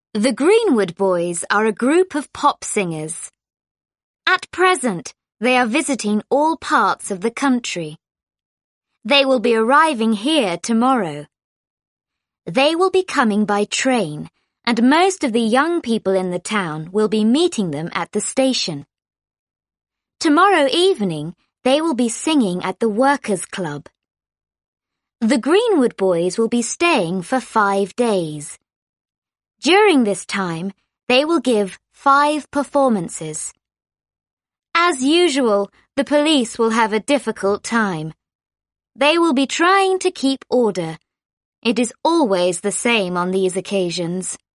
The Greenwood Boys are a group of pop singers. At present, they are visiting all parts of the country. They will be arriving here tomorrow. They will be coming by train, and most of the young people in the town will be meeting them at the station. Tomorrow evening, they will be singing at the Workers' Club. The Greenwood Boys will be staying for 5 days. During this time, they will give 5 performances. As usual, the police will have a difficult time. They will be trying to keep order. It is always the same on these occasions.